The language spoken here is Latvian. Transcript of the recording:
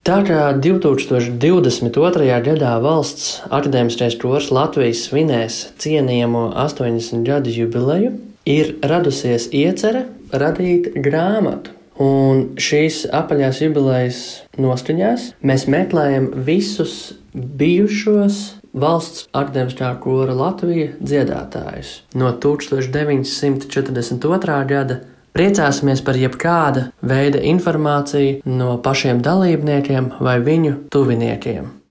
Tā kā 2022. gadā Valsts akadēmiskais kors Latvijas svinēs cienījamo 80 gadu jubileju, ir radusies iecerē radīt grāmatu. Un šīs apaļās jubilejas noskaņās mēs meklējam visus bijušos Valsts akadēmiskā kora Latvija dziedātājus no 1942. gada. Priecāsimies par jebkāda veida informāciju no pašiem dalībniekiem vai viņu tuviniekiem.